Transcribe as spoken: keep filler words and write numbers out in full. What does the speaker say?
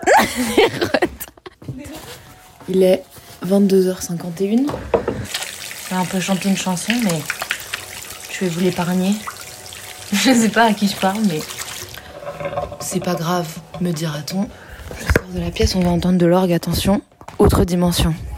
Il est vingt-deux heures cinquante et une. J'ai un peu chanté une chanson, mais je vais vous l'épargner. Je sais pas à qui je parle, mais c'est pas grave, me dira-t-on. Je sors de la pièce, on va entendre de l'orgue, attention. Autre dimension.